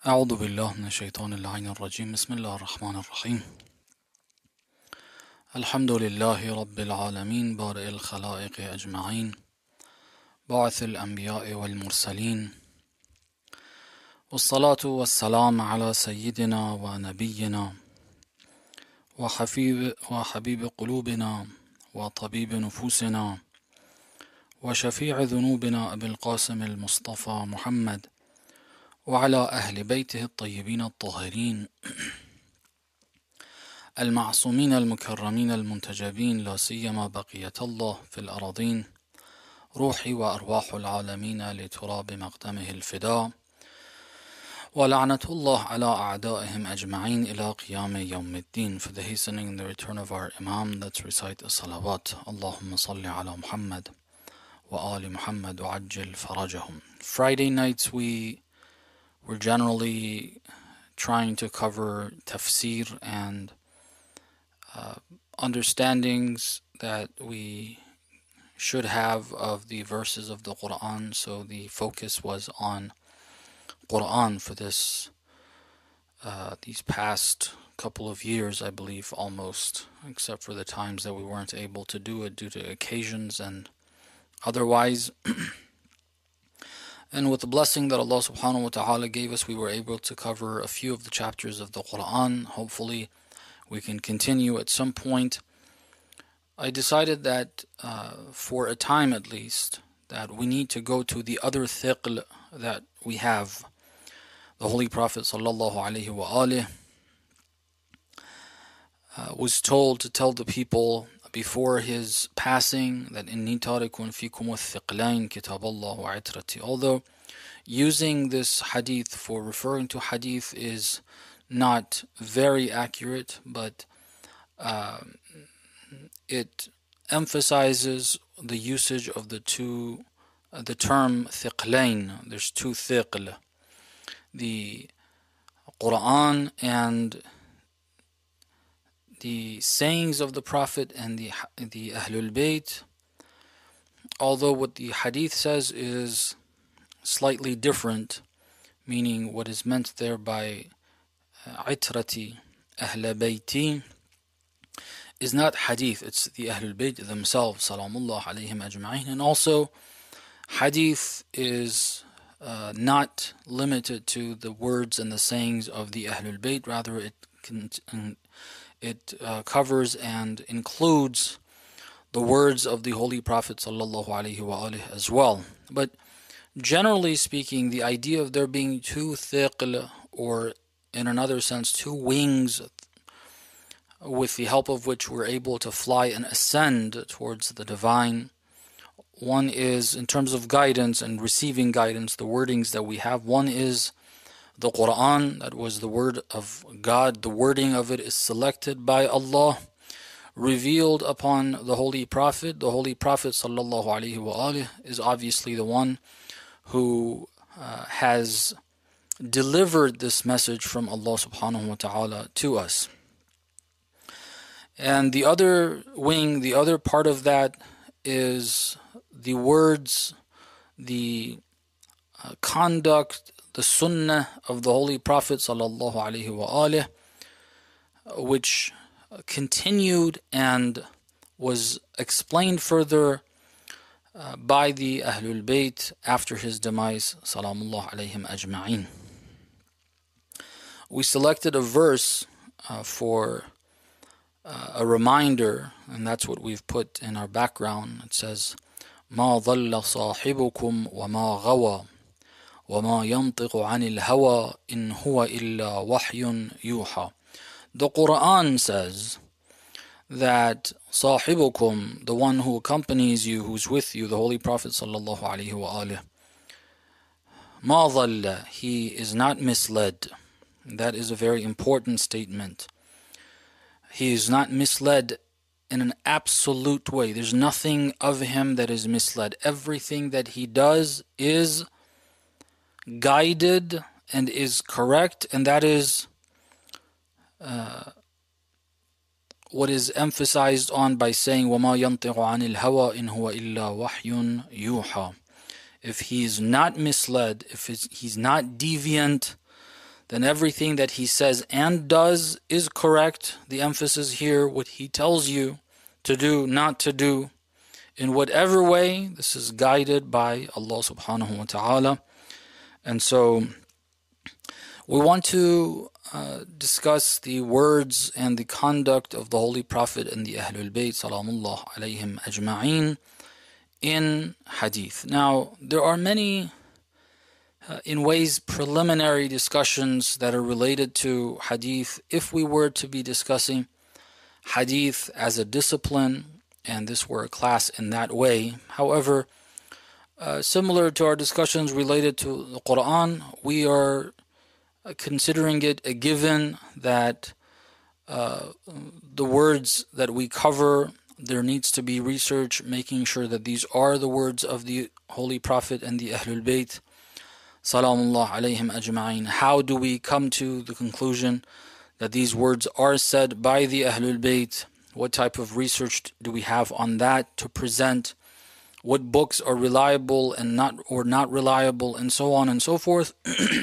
أعوذ بالله من الشيطان اللعين الرجيم بسم الله الرحمن الرحيم الحمد لله رب العالمين بارئ الخلائق أجمعين باعث الأنبياء والمرسلين والصلاة والسلام على سيدنا ونبينا وحبيب قلوبنا وطبيب نفوسنا وشفيع ذنوبنا أبي القاسم المصطفى محمد وعلى أهل بيته الطيبين الطاهرين المعصومين المكرمين المنتجبين لا سيما بقية الله في الأراضين روحي وأرواح العالمين لتراب مقدمه الفداء ولعنة الله على أعدائهم أجمعين إلى قيام يوم الدين. For the hastening and the return of our Imam, let's recite a salawat. Allahumma salli ala Muhammad wa ali Muhammad wa ajil farajahum. Friday nights we were generally trying to cover tafsir and understandings that we should have of the verses of the Quran, so the focus was on Quran for these past couple of years, I believe, almost, except for the times that we weren't able to do it due to occasions and otherwise. And with the blessing that Allah subhanahu wa ta'ala gave us, we were able to cover a few of the chapters of the Quran. Hopefully we can continue at some point. I decided that for a time at least, that we need to go to the other thiql that we have. The Holy Prophet sallallahu alaihi wa alih was told to tell the people before his passing that inni tarikun fikum al-thiqlain kitab Allah wa itrati. Although using this hadith for referring to hadith is not very accurate, but it emphasizes the usage of the term thiqlain. There's two thiql, the Quran and the sayings of the Prophet and the Ahlul Bayt, although what the hadith says is slightly different, meaning what is meant there by itrati, Ahl Bayti, is not hadith, it's the Ahlul Bayt themselves, salamullah alayhim ajma'in. And also, hadith is not limited to the words and the sayings of the Ahlul Bayt, rather it covers and includes the words of the Holy Prophet sallallahu alaihi wasallam as well. But generally speaking, the idea of there being two thiql, or in another sense, two wings, with the help of which we're able to fly and ascend towards the divine. One is, in terms of guidance and receiving guidance, the wordings that we have. One is the Quran, that was the word of God. The wording of it is selected by Allah, revealed upon the Holy Prophet. The Holy Prophet sallallahu alaihi wasallam is obviously the one who has delivered this message from Allah subhanahu wa ta'ala to us. And the other wing, the other part of that is the words, the conduct, the sunnah of the Holy Prophet sallallahu alaihi wasallam, which continued and was explained further by the Ahlul Bayt after his demise, salamullah alayhim ajma'in. We selected a verse for a reminder, and that's what we've put in our background. It says, مَا ضَلَّ صَاحِبُكُمْ وَمَا غَوَى وَمَا يَنطِقُ عَنِ الْهَوَى إِنْ هُوَ إِلَّا وَحْيٌ يُوحَى. The Quran says that صاحبكم, the one who accompanies you, who's with you, the Holy Prophet sallallahu alaihi wasallam, مَا ضَلَّ, he is not misled. That is a very important statement. He is not misled in an absolute way. There's nothing of him that is misled. Everything that he does is guided and is correct, and that is what is emphasized on by saying وَمَا يَنطِقُ عَنِ الْهَوَى إِنْ هُوَ إِلَّا وَحْيٌ يُوحَى. If he is not misled, if he's not deviant, then everything that he says and does is correct. The emphasis here, what he tells you to do, not to do, in whatever way, this is guided by Allah subhanahu wa ta'ala. And so we want to discuss the words and the conduct of the Holy Prophet and the Ahlul Bayt salamullah alayhim ajma'een in hadith. Now, there are many, in ways, preliminary discussions that are related to hadith. If we were to be discussing hadith as a discipline, and this were a class in that way. However, similar to our discussions related to the Quran, we are considering it a given that the words that we cover, there needs to be research making sure that these are the words of the Holy Prophet and the Ahlul Bayt salamullah alayhim ajma'in. How do we come to the conclusion that these words are said by the Ahlul Bayt? What type of research do we have on that to present? What books are reliable and not reliable, and so on and so forth.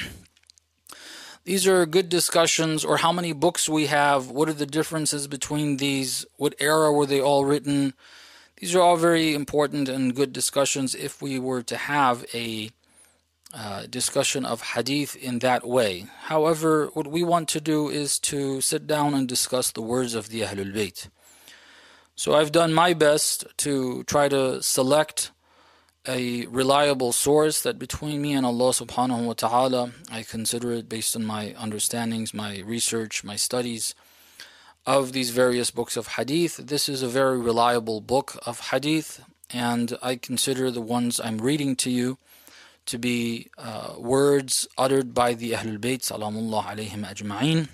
These are good discussions. Or how many books we have, what are the differences between these, what era were they all written. These are all very important and good discussions if we were to have a discussion of hadith in that way. However, what we want to do is to sit down and discuss the words of the Ahlul Bayt. So I've done my best to try to select a reliable source that between me and Allah subhanahu wa ta'ala, I consider it based on my understandings, my research, my studies of these various books of hadith. This is a very reliable book of hadith, and I consider the ones I'm reading to you to be words uttered by the Ahlul Bayt salamullah alayhim ajma'in.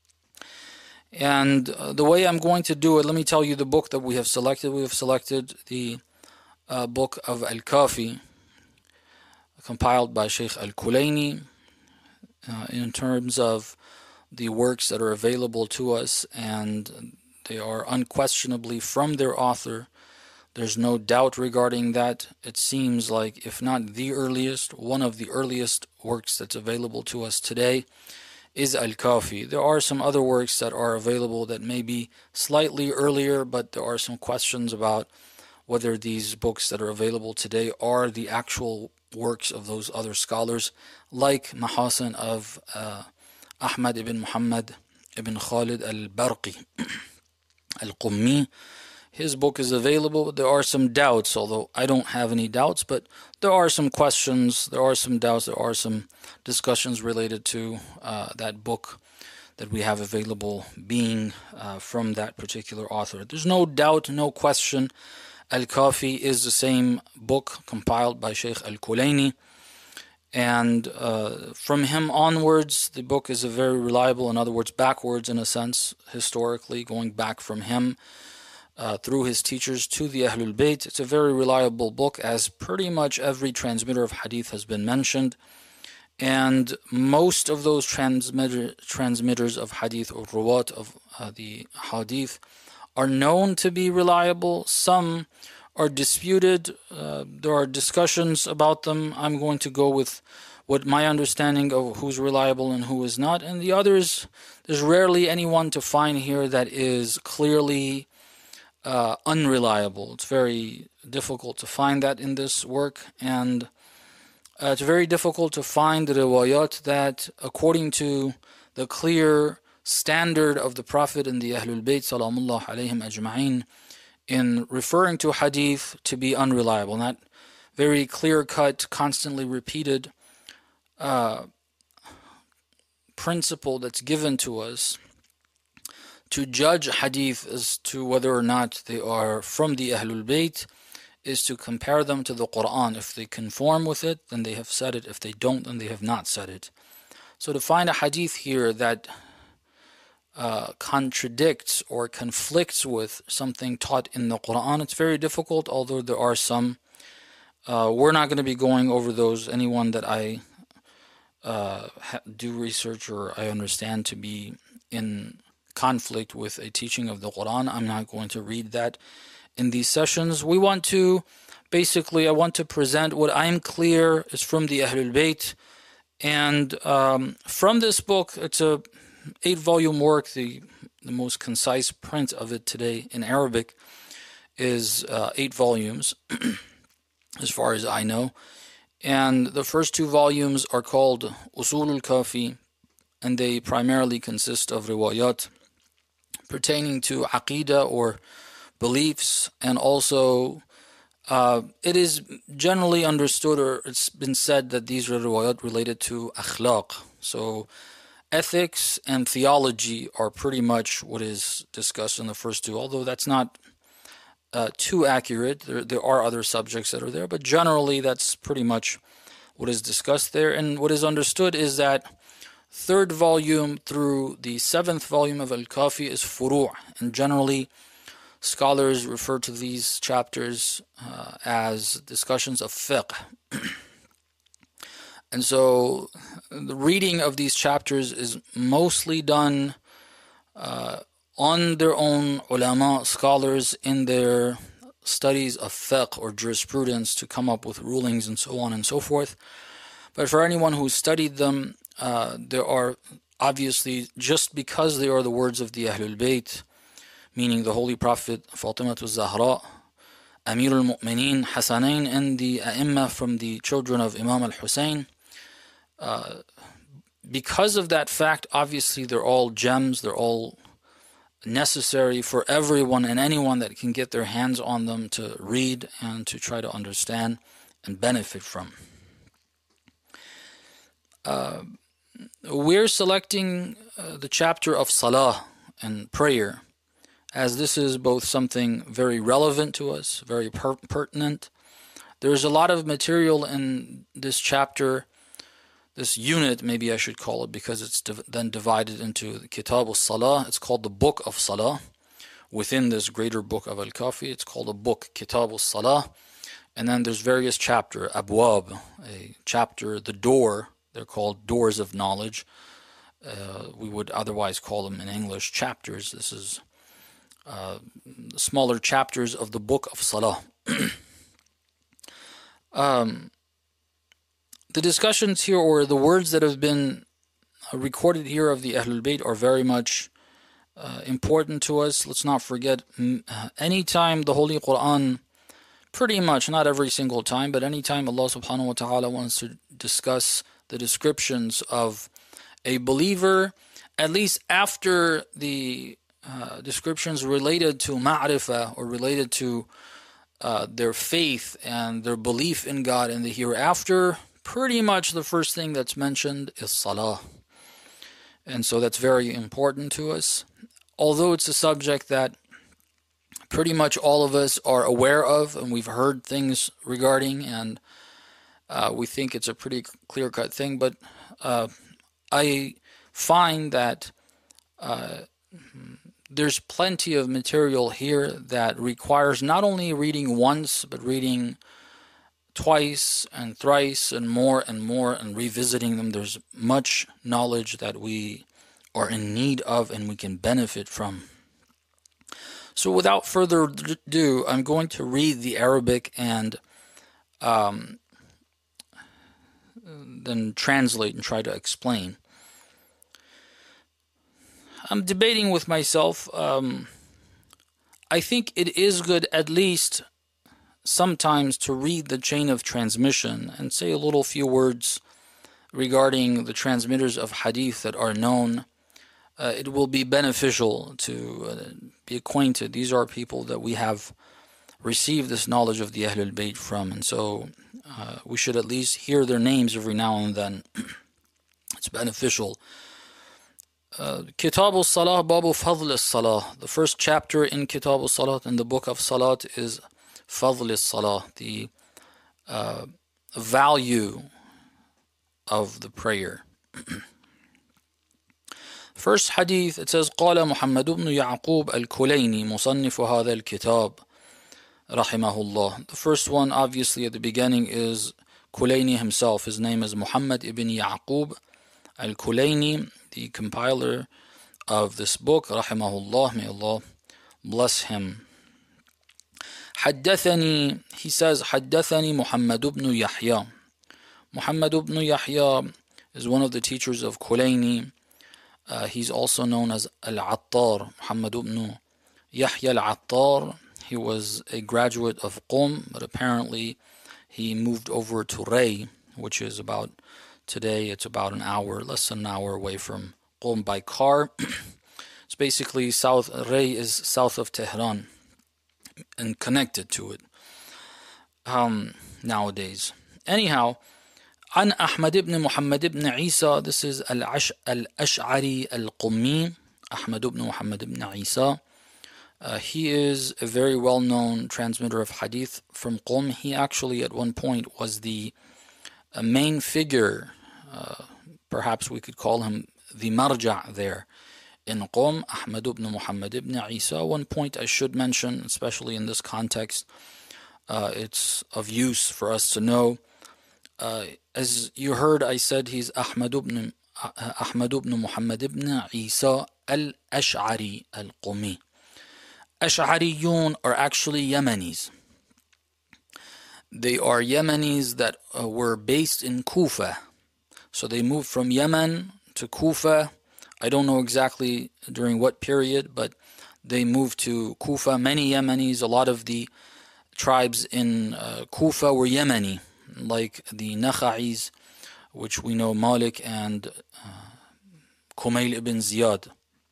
And the way I'm going to do it, let me tell you the book that we have selected. We have selected the book of Al-Kafi, compiled by Shaykh Al-Kulayni, in terms of the works that are available to us, and they are unquestionably from their author. There's no doubt regarding that. It seems like, if not the earliest, one of the earliest works that's available to us today is Al-Kafi. There are some other works that are available that may be slightly earlier, but there are some questions about whether these books that are available today are the actual works of those other scholars, like Mahasin of Ahmad ibn Muhammad ibn Khalid al-Barqi al-Qummi. His book is available, but there are some doubts, although I don't have any doubts, but there are some questions, there are some doubts, there are some discussions related to that book that we have available being from that particular author. There's no doubt, no question, Al-Kafi is the same book compiled by Shaykh Al-Kulayni, and from him onwards, the book is a very reliable, in other words, backwards in a sense, historically, going back from him through his teachers to the Ahlul Bayt. It's a very reliable book, as pretty much every transmitter of hadith has been mentioned. And most of those transmitters of hadith, or ruwat of the hadith, are known to be reliable. Some are disputed. There are discussions about them. I'm going to go with what my understanding of who's reliable and who is not. And the others, there's rarely anyone to find here that is clearly unreliable. It's very difficult to find that in this work, and it's very difficult to find the riwayat that, according to the clear standard of the Prophet and the Ahlul Bayt salamullah alayhim ajma'in, in referring to hadith to be unreliable. And that very clear-cut, constantly repeated principle that's given to us to judge hadith as to whether or not they are from the Ahlul Bayt is to compare them to the Quran. If they conform with it, then they have said it. If they don't, then they have not said it. So to find a hadith here that contradicts or conflicts with something taught in the Quran, it's very difficult, although there are some. We're not going to be going over those. Anyone that I do research or I understand to be in conflict with a teaching of the Quran, I'm not going to read that in these sessions. We want to, basically, I want to present what I'm clear is from the Ahlul Bayt, And from this book, it's a 8-volume work. The most concise print of it today in Arabic is 8 volumes, as far as I know. And the first 2 volumes are called Usul al-Kafi, and they primarily consist of riwayat pertaining to aqidah or beliefs, and also it is generally understood, or it's been said, that these are riwayat related to akhlaq. So ethics and theology are pretty much what is discussed in the first 2, although that's not too accurate. There are other subjects that are there, but generally that's pretty much what is discussed there. And what is understood is that 3rd volume through the 7th volume of Al-Kafi is furu', and generally scholars refer to these chapters as discussions of fiqh. And so the reading of these chapters is mostly done on their own ulama, scholars, in their studies of fiqh or jurisprudence to come up with rulings and so on and so forth. But for anyone who studied them, there are obviously, just because they are the words of the Ahlul Bayt, meaning the Holy Prophet Fatimatu Zahra, Amir al-Mu'mineen, Hasanain, and the A'imma from the children of Imam al-Hussein, because of that fact, obviously they're all gems, they're all necessary for everyone and anyone that can get their hands on them to read and to try to understand and benefit from. We're selecting the chapter of Salah and prayer, as this is both something very relevant to us, very pertinent. There's a lot of material in this chapter, this unit, maybe I should call it, because it's then divided into the Kitab al-Salah. It's called the Book of Salah. Within this greater book of Al-Kafi, it's called a book, Kitab al-Salah. And then there's various chapters, Abwab, a chapter, the door. They're called doors of knowledge. We would otherwise call them in English chapters. This is smaller chapters of the Book of Salah. The discussions here, or the words that have been recorded here of the Ahlul Bayt, are very much important to us. Let's not forget, anytime the Holy Quran, pretty much, not every single time, but anytime Allah subhanahu wa ta'ala wants to discuss the descriptions of a believer, at least after the descriptions related to ma'rifah, or related to their faith and their belief in God and the hereafter, pretty much the first thing that's mentioned is Salah. And so that's very important to us. Although it's a subject that pretty much all of us are aware of and we've heard things regarding, and we think it's a pretty clear-cut thing, but I find that there's plenty of material here that requires not only reading once, but reading twice and thrice and more and revisiting them. There's much knowledge that we are in need of and we can benefit from. So without further ado, I'm going to read the Arabic and then translate and try to explain. I'm debating with myself. I think it is good at least sometimes to read the chain of transmission and say a few words regarding the transmitters of hadith that are known. It will be beneficial to be acquainted. These are people that we have received this knowledge of the Ahlul Bayt from, and so we should at least hear their names every now and then. It's beneficial. Kitab al-Salah, Babu Fadl al-Salah. The first chapter in Kitab al-Salah, in the book of Salat, is Fadl al-Salah, the value of the prayer. First hadith, it says, قال محمد بن يعقوب الكليني مصنف هذا الكتاب رحمه الله. The first one, obviously, at the beginning is Kulayni himself. His name is Muhammad ibn Ya'qub al-Kulayni, the compiler of this book, rahimahullah, may Allah bless him. حدثني, he says, حدثني محمد بن يحيى. Muhammad ibn Yahya is one of the teachers of Kulayni. He's also known as Al-Attar, Muhammad ibn Yahya Al-Attar. He was a graduate of Qum, but apparently he moved over to Ray, which is about, today it's about an hour, less than an hour away from Qum by car. It's basically south, Ray is south of Tehran and connected to it nowadays. Anyhow, عن أحمد بن محمد بن عيسى, this is الأشعري القمي, Ahmad ibn Muhammad ibn Isa. He is a very well-known transmitter of hadith from Qum. He actually at one point was the main figure, perhaps we could call him the marja' there in Qum, Ahmad ibn Muhammad ibn Isa. One point I should mention, especially in this context, it's of use for us to know. As you heard, I said he's Ahmad ibn Muhammad ibn Isa al-Ash'ari al-Qumi. Ash'ariyun are actually Yemenis. They are Yemenis that were based in Kufa. So they moved from Yemen to Kufa. I don't know exactly during what period, but they moved to Kufa. Many Yemenis, a lot of the tribes in Kufa were Yemeni, like the Nakha'is, which we know Malik and Kumail ibn Ziyad.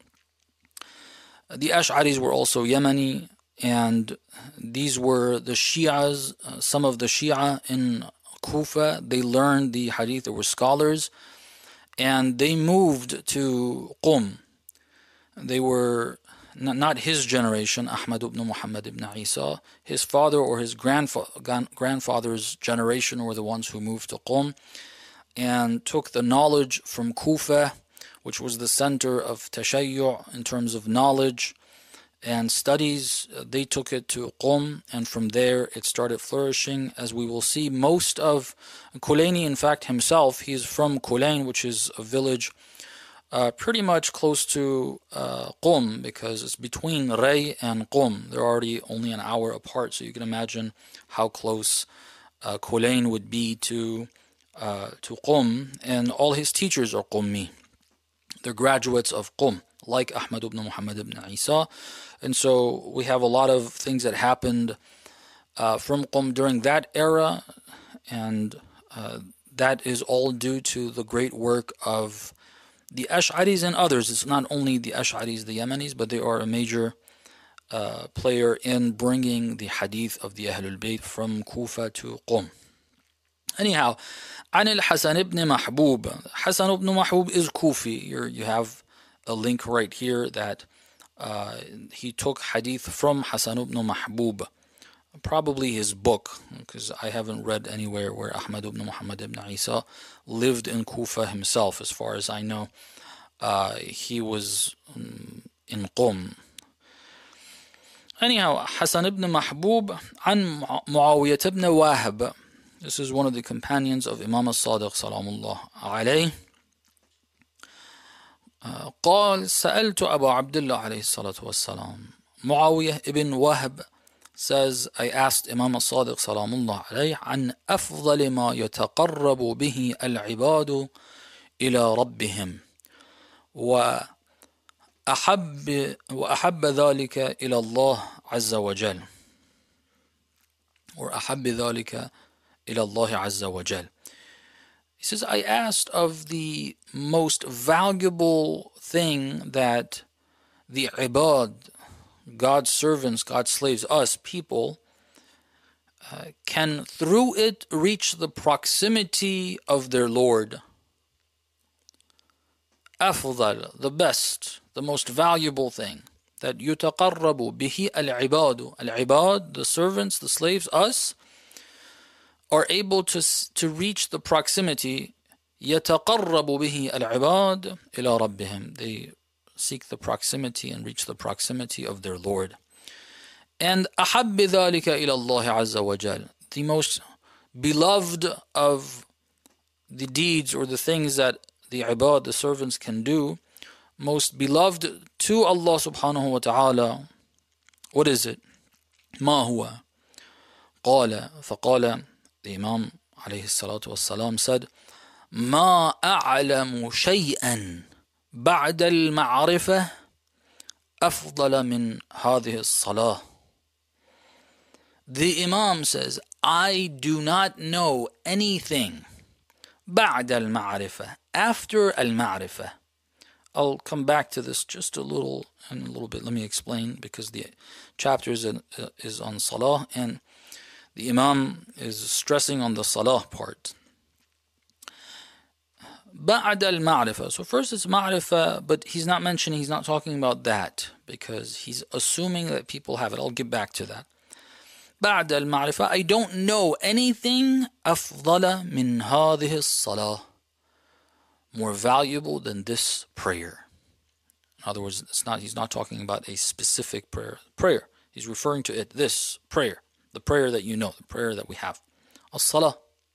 The Ash'aris were also Yemeni, and these were the Shi'as, some of the Shi'a in Kufa. They learned the hadith, they were scholars, and they moved to Qum. They were not his generation, Ahmad ibn Muhammad ibn Isa. His father or his grandfather's generation were the ones who moved to Qum and took the knowledge from Kufa, which was the center of Tashayyu' in terms of knowledge and studies. They took it to Qum, and from there it started flourishing. As we will see, most of Kulayni, in fact, himself, he is from Kulayn, which is a village pretty much close to Qum, because it's between Ray and Qum. They're already only an hour apart, so you can imagine how close Kulayn would be to Qum, and all his teachers are Qummi. They're graduates of Qum, like Ahmad ibn Muhammad ibn Isa. And so we have a lot of things that happened from Qum during that era, and that is all due to the great work of the Ash'aris and others. It's not only the Ash'aris, the Yemenis, but they are a major player in bringing the hadith of the Ahlul Bayt from Kufa to Qum. Anyhow, عن الحسن ibn Mahbub. Hasan ibn Mahbub is Kufi. You have a link right here that he took hadith from Hasan ibn Mahbub. Probably his book, because I haven't read anywhere where Ahmad ibn Muhammad ibn Isa lived in Kufa himself. As far as I know, he was in Qum. Anyhow, Hasan ibn Mahbub عن معاوية ibn Wahab. This is one of the companions of Imam al-Sadiq salamullah alayh. قال سألت أبا عبد الله عليه الصلاة والسلام. Muawiyah ibn Wahab says, I asked Imam al-Sadiq salamullah alayh عن أفضل ما يتقرب به العباد إلى ربهم وأحب ذلك إلى الله عز وجل أحب ذلك إلى الله عز وجل. He says, I asked of the most valuable thing that the ibad, God's servants, God's slaves, us people, can through it reach the proximity of their Lord. أفضل, the best, the most valuable thing that يتقرب به العباد. Al-ibad, the servants, the slaves, us, are able to reach the proximity. يتقرب به العباد إلى ربهم. They seek the proximity and reach the proximity of their Lord. And أحب ذلك إلى الله عز وجل. The most beloved of the deeds or the things that the ibad, the servants, can do, most beloved to Allah subhanahu wa ta'ala, what is it? ما هو? قال, فقال, the Imam alayhi salatu wassalam said, ما أعلم شيئا بعد المعرفة أفضل من هذه الصلاة. The Imam says, I do not know anything بعد المعرفة, after المعرفة. I'll come back to this just a little bit. Let me explain, because the chapter is on Salah, and the Imam is stressing on the Salah part. بعد المعرفة. So first it's ma'rifah, but he's not talking about that, because he's assuming that people have it. I'll get back to that. بعد المعرفة, I don't know anything أفضل من هذه الصلاة, more valuable than this prayer. In other words, he's not talking about a specific prayer. He's referring to it, this prayer, the prayer that you know, the prayer that we have, as-salah.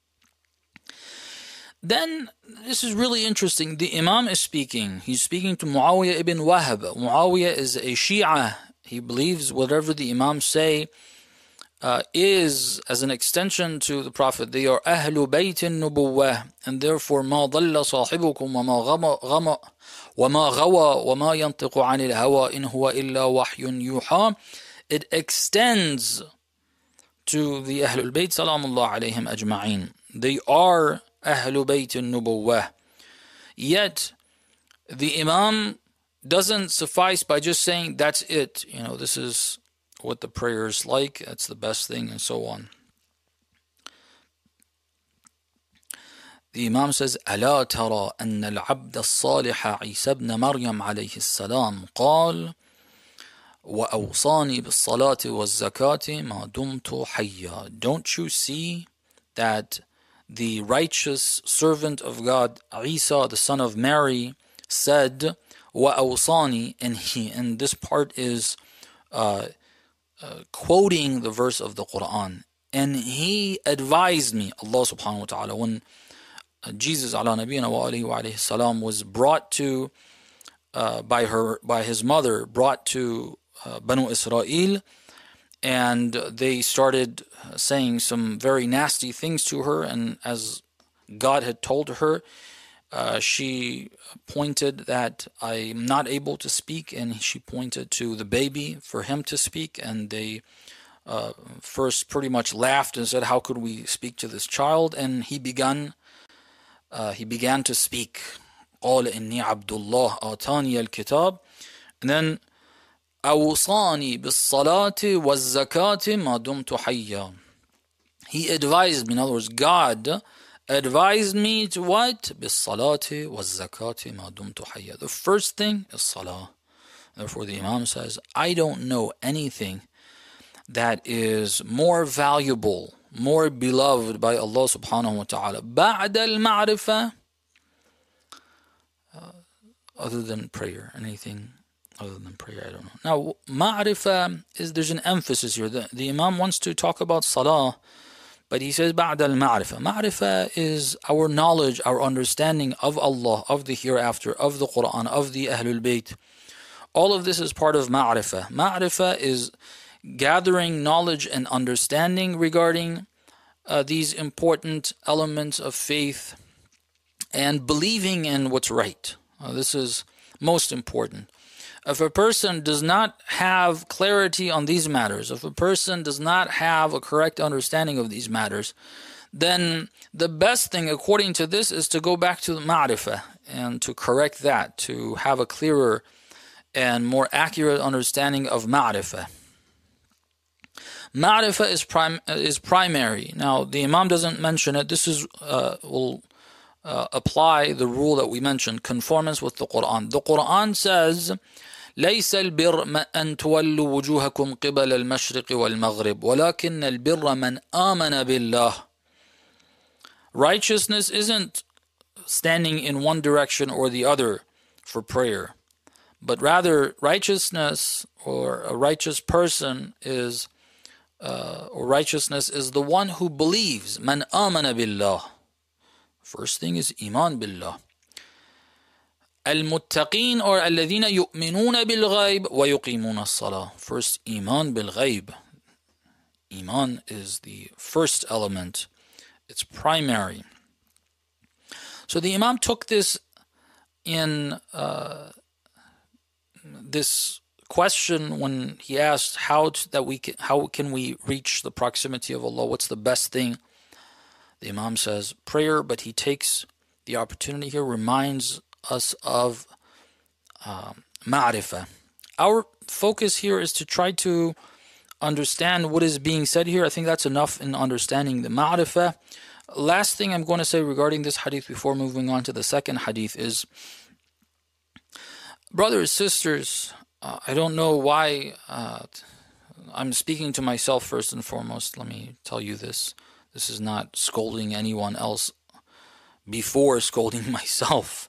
Then, this is really interesting. The Imam is speaking. He's speaking to Muawiyah ibn Wahab. Muawiyah is a Shia. He believes whatever the Imams say is as an extension to the Prophet. They are أهل بيت النبوة, and therefore ما ضل صاحبكم وما غوى وما ينطق عن الهوى إن هو إلا وحي يوحى. It extends to the أهل البيت سلام الله عليهم أجمعين. They are أهل بيت النبوة. Yet the Imam doesn't suffice by just saying that's it. This is what the prayer is like, that's the best thing, and so on. The Imam says, ألا ترى أن العبد الصالح عيسى بن مريم عليه السلام قال وأوصاني بالصلاة والزكاة ما دمت حيا. Don't you see that the righteous servant of God, Isa, the son of Mary, said, وأوصاني, and this part is quoting the verse of the Quran, and he advised me, Allah subhanahu wa ta'ala, when Jesus ala nabiyina wa alayhi salam was brought to by his mother, brought to Banu Israel, and they started saying some very nasty things to her, and as God had told her, she pointed that I'm not able to speak, and she pointed to the baby for him to speak, and they first pretty much laughed and said, how could we speak to this child? And he began to speak. قال إني عبد الله آتاني الكتاب, and then أوصاني بالصلاة والزكاة ما دمت حيا. He advised me, in other words, God advised me to what? بالصلاة والزكاة ما دمت حيا. The first thing is salah. Therefore the Imam says, I don't know anything that is more valuable, more beloved by Allah subhanahu wa ta'ala بعد المعرفة, other than prayer. Anything other than prayer, I don't know. Now, ma'rifah there's an emphasis here. The Imam wants to talk about salah, but he says بعد المعرفة. Ma'rifah is our knowledge, our understanding of Allah, of the hereafter, of the Quran, of the Ahlul Bayt. All of this is part of ma'rifah. Ma'rifah is gathering knowledge and understanding regarding these important elements of faith and believing in what's right. This is most important. If a person does not have clarity on these matters, if a person does not have a correct understanding of these matters, then the best thing according to this is to go back to the ma'rifah and to correct that, to have a clearer and more accurate understanding of ma'rifah. Ma'rifah is primary. Now, the Imam doesn't mention it. This is will apply the rule that we mentioned, conformance with the Quran. The Quran says, ليس البر أن تولوا وجوهكم قبل المشرق والمغرب ولكن البر من آمن بالله. Righteousness isn't standing in one direction or the other for prayer, but rather righteousness or a righteous person is or righteousness is the one who believes. من آمن بالله. First thing is iman billah. المتقين or الذين يؤمنون بالغيب ويقيمون الصلاة. First, iman بالغيب. Iman is the first element. It's primary. So the Imam took this in this question when he asked how can we reach the proximity of Allah? What's the best thing? The Imam says prayer, but he takes the opportunity here, reminds us of ma'rifah. Our focus here is to try to understand what is being said here. I think that's enough in understanding the ma'rifah. Last thing I'm going to say regarding this hadith before moving on to the second hadith is, brothers, sisters, I don't know why I'm speaking to myself first and foremost. Let me tell you this. This is not scolding anyone else before scolding myself.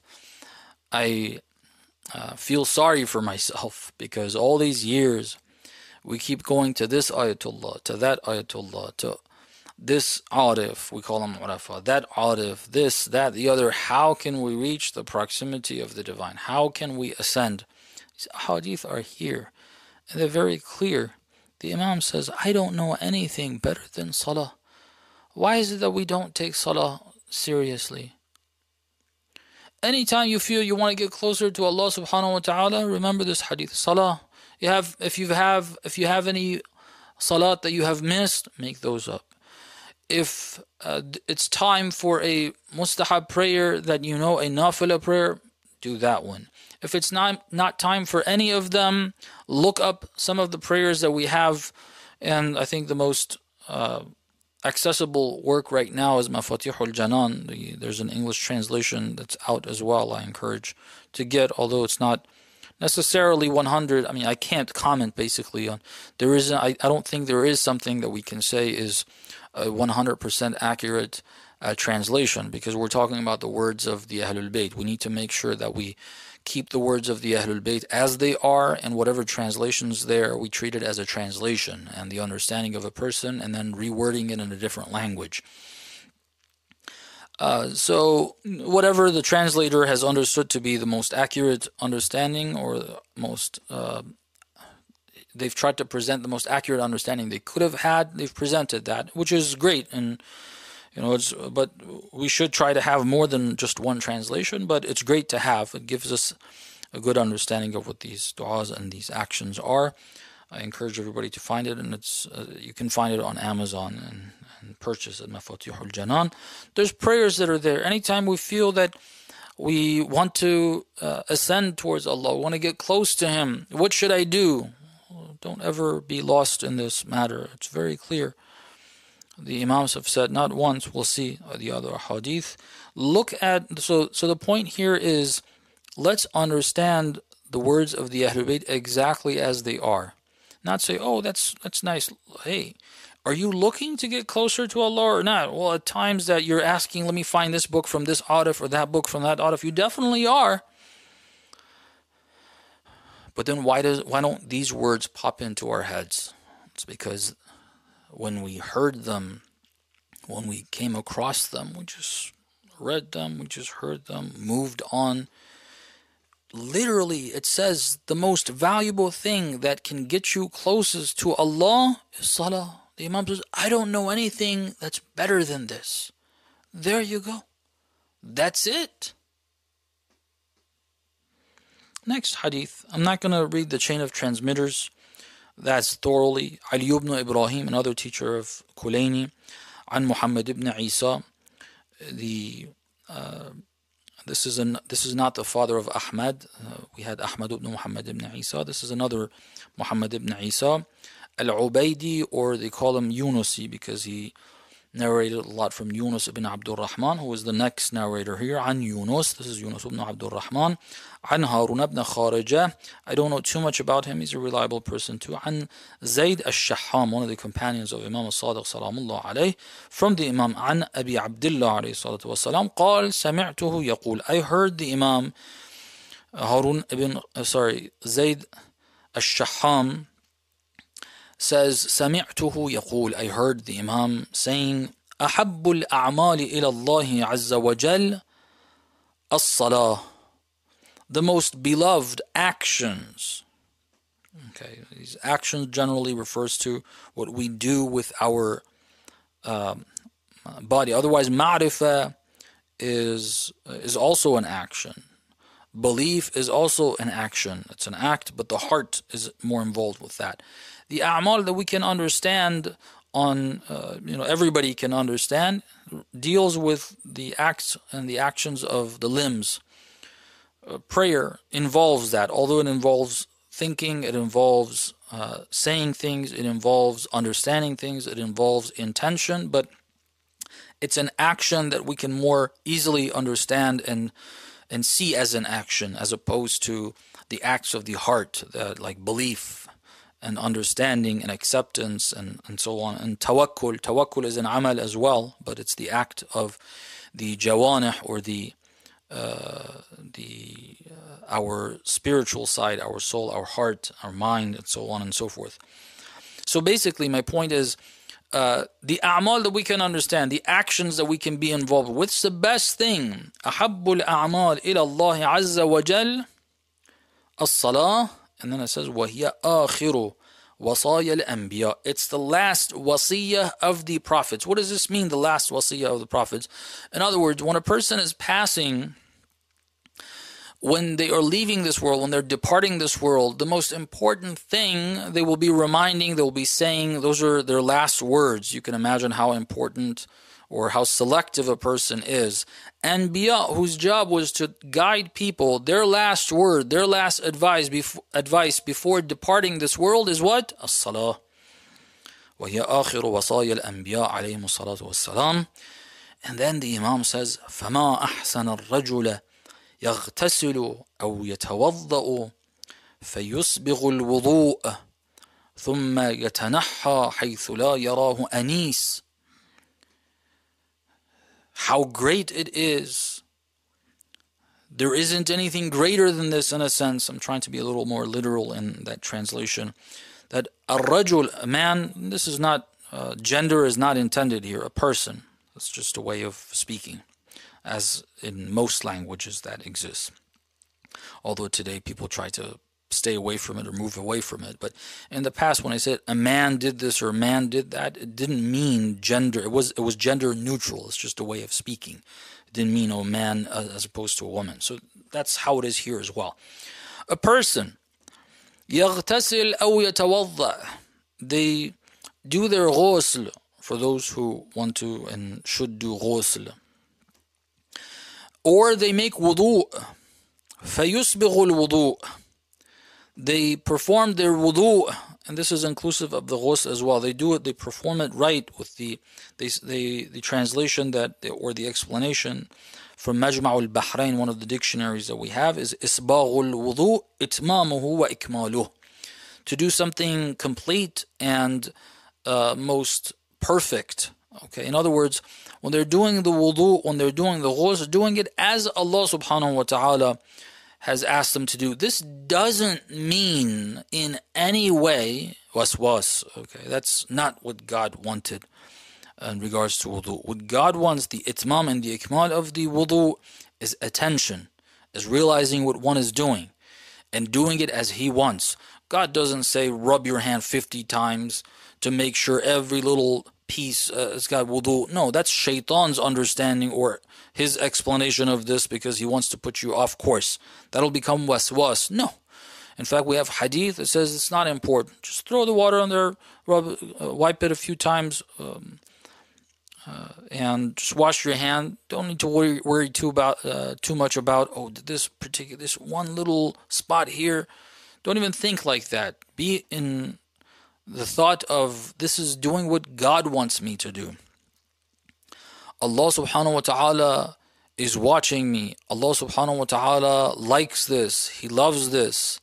I feel sorry for myself because all these years we keep going to this ayatullah, to that ayatullah, to this arif, we call him urafa, that arif, this, that, the other. How can we reach the proximity of the divine? How can we ascend? These hadith are here, and they're very clear. The Imam says, I don't know anything better than salah. Why is it that we don't take salah seriously? Anytime you feel you want to get closer to Allah subhanahu wa ta'ala, remember this hadith. Salah. If you have any salat that you have missed, make those up. If it's time for a mustahab prayer that you know, a nafilah prayer, do that one. If it's not time for any of them, look up some of the prayers that we have. And I think the most accessible work right now is Mafatihul Janan. There's an English translation that's out as well. I encourage to get, although it's not necessarily 100. I mean, I can't comment basically on. I don't think there is something that we can say is a 100% accurate translation, because we're talking about the words of the Ahlul Bayt. We need to make sure that we keep the words of the Ahlul Bayt as they are, and whatever translations there, we treat it as a translation and the understanding of a person, and then rewording it in a different language. So whatever the translator has understood to be the most accurate understanding, or the most they've tried to present the most accurate understanding they could have had, they've presented that, which is great. And but we should try to have more than just one translation, but it's great to have. It gives us a good understanding of what these du'as and these actions are. I encourage everybody to find it, and it's you can find it on Amazon and purchase it, Mafatihul Janan. There's prayers that are there. Anytime we feel that we want to ascend towards Allah, want to get close to Him, what should I do? Don't ever be lost in this matter. It's very clear. The Imams have said not once. We'll see the other hadith. Look at, so the point here is, let's understand the words of the Ahlul Bayt exactly as they are. Not say, oh, that's nice. Hey, are you looking to get closer to Allah or not? Well, at times that you're asking, let me find this book from this arif or that book from that arif. You definitely are. But then why don't these words pop into our heads? It's because when we heard them, when we came across them, we just read them, we just heard them, moved on. Literally, it says the most valuable thing that can get you closest to Allah is salah. The Imam says, I don't know anything that's better than this. There you go. That's it. Next hadith. I'm not going to read the chain of transmitters. That's thoroughly. Ali ibn Ibrahim, another teacher of Kulayni, an Muhammad ibn Isa. This is not the father of Ahmad. We had Ahmad ibn Muhammad ibn Isa. This is another Muhammad ibn Isa. Al-Ubaydi, or they call him Yunusi because he narrated a lot from Yunus ibn Abdul Rahman, who is the next narrator here. An Yunus, this is Yunus ibn Abdul Rahman. An Harun ibn Kharija, I don't know too much about him, he's a reliable person too. An Zayd al-Shahham, one of the companions of Imam al-Sadiq salamullah alayh, from the Imam. An Abi Abdullah alayhi salatu wasalam, قال سمعته يقول, I heard the Imam Zayd al-Shahham says, سمعته يقول, I heard the Imam saying, أحب الأعمال إلى الله عز وجل الصلاة, the most beloved actions. Okay, these actions generally refers to what we do with our body. Otherwise, ma'rifah is also an action. Belief is also an action. It's an act, but the heart is more involved with that. The a'mal that we can understand on, everybody can understand, deals with the acts and the actions of the limbs. Prayer involves that, although it involves thinking, it involves saying things, it involves understanding things, it involves intention, but it's an action that we can more easily understand and see as an action, as opposed to the acts of the heart, like belief and understanding and acceptance and so on. And tawakkul is an amal as well, but it's the act of the jawanih, or our spiritual side, our soul, our heart, our mind, and so on and so forth. So basically, my point is, the a'mal that we can understand, the actions that we can be involved with, what's the best thing? أحب الأعمال إلى الله عز وجل الصلاة, and then it says وهي آخر وصايا الأنبياء. It's the last wasiyah of the prophets. What does this mean, the last wasiyah of the prophets? In other words, when a person is passing, when they are leaving this world, when they're departing this world, the most important thing they will be reminding, they will be saying, those are their last words. You can imagine how important or how selective a person is. Anbiya, whose job was to guide people, their last word, their last advice before departing this world is what? As-salah. وَهِيَ آخِرُ وَصَايَا الْأَنْبِيَاءِ عَلَيْهِمُ الصَّلَاةُ وَالسَّلَامُ. And then the Imam says, فَمَا أَحْسَنَ الرَّجُلَ يغتسل أو يتوضأ فيسبغ الوضوء ثم يتنحى حيث لا يراه أنيس. How great it is. There isn't anything greater than this, in a sense. I'm trying to be a little more literal in that translation. That الرجل, a man, this is not, gender is not intended here, a person. It's just a way of speaking, as in most languages that exist. Although today people try to stay away from it or move away from it. But in the past, when I said a man did this or a man did that, it didn't mean gender. It was gender neutral. It's just a way of speaking. It didn't mean a man as opposed to a woman. So that's how it is here as well. A person, يغتسل أو يتوضأ, they do their ghusl, for those who want to and should do ghusl. Or they make wudu', فَيُسْبِغُ الْوُضُوء. They perform their wudu', and this is inclusive of the ghusl as well. They do it, they perform it right with the translation that, or the explanation from Majma' al-Bahrain, one of the dictionaries that we have, is إِسْبَاغُ الْوُضُوء إِتْمَامُهُ وَإِكْمَالُهُ. To do something complete and most perfect. Okay, in other words, when they're doing the wudu, when they're doing the ghusl, doing it as Allah subhanahu wa ta'ala has asked them to do. This doesn't mean in any way waswas. Okay, that's not what God wanted in regards to wudu. What God wants, the itmam and the ikmal of the wudu, is attention, is realizing what one is doing and doing it as He wants. God doesn't say rub your hand 50 times to make sure every little piece has got wudu. No, that's shaitan's understanding or his explanation of this because he wants to put you off course. That'll become waswas. No. In fact, we have hadith that says it's not important. Just throw the water on there, wipe it a few times, and just wash your hand. Don't need to worry too much about this one little spot here. Don't even think like that. Be in the thought of, this is doing what God wants me to do. Allah subhanahu wa ta'ala is watching me. Allah subhanahu wa ta'ala likes this. He loves this.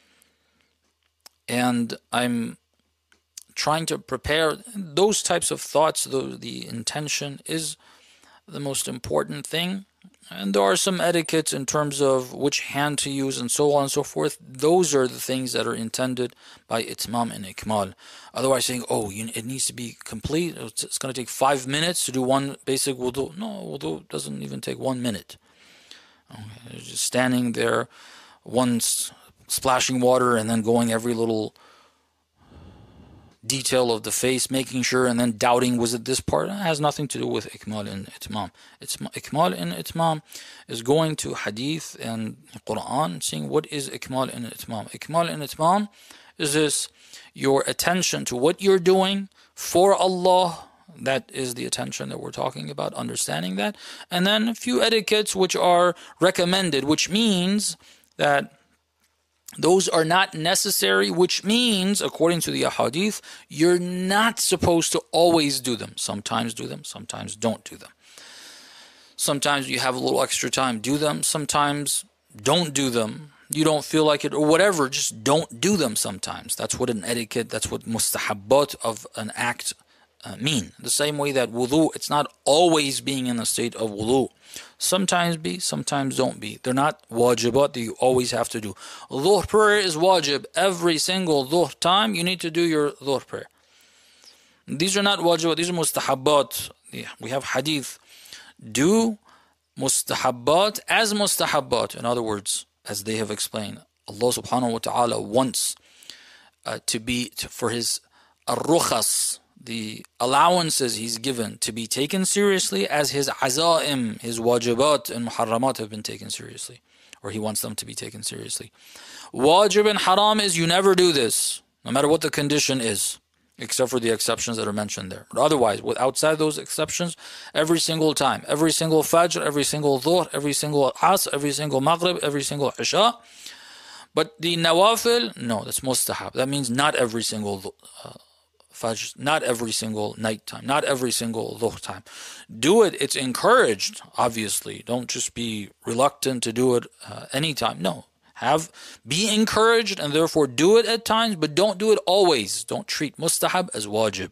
And I'm trying to prepare those types of thoughts. The intention is the most important thing. And there are some etiquettes in terms of which hand to use and so on and so forth. Those are the things that are intended by itmam and ikmal. Otherwise saying, it needs to be complete. It's going to take 5 minutes to do one basic wudu. No, wudu doesn't even take 1 minute. Okay, just standing there, once splashing water and then going every little detail of the face, making sure, and then doubting, was it this part? It has nothing to do with ikmal and itmam. Ikmal and itmam is going to hadith and Quran, seeing what is ikmal and itmam. Ikmal and itmam is this, your attention to what you're doing for Allah. That is the attention that we're talking about, understanding that. And then a few etiquettes which are recommended, which means that those are not necessary, which means, according to the ahadith, you're not supposed to always do them. Sometimes do them, sometimes don't do them. Sometimes you have a little extra time, do them. Sometimes don't do them. You don't feel like it or whatever, just don't do them sometimes. That's what an etiquette, that's what mustahabbat of an act mean. The same way that wudu, it's not always being in a state of wudu. Sometimes be, sometimes don't be. They're not wajibat that you always have to do. Dhuhr prayer is wajib. Every single dhuhr time you need to do your dhuhr prayer. These are not wajibat, these are mustahabbat. We have hadith. Do mustahabbat as mustahabbat. In other words, as they have explained, Allah subhanahu wa ta'ala wants for his ar-rukhas, the allowances he's given, to be taken seriously, as his azaim, his wajibat and muharramat have been taken seriously, or he wants them to be taken seriously. Wajib and haram is you never do this, no matter what the condition is, except for the exceptions that are mentioned there. But otherwise, outside those exceptions, every single time, every single fajr, every single dhuhr, every single asr, every single maghrib, every single isha. But the nawafil, no, that's mustahab. That means not every single fajr, not every single night time, not every single dhuhr time. Do it, it's encouraged, obviously. Don't just be reluctant to do it anytime. No. Be encouraged and therefore do it at times, but don't do it always. Don't treat mustahab as wajib.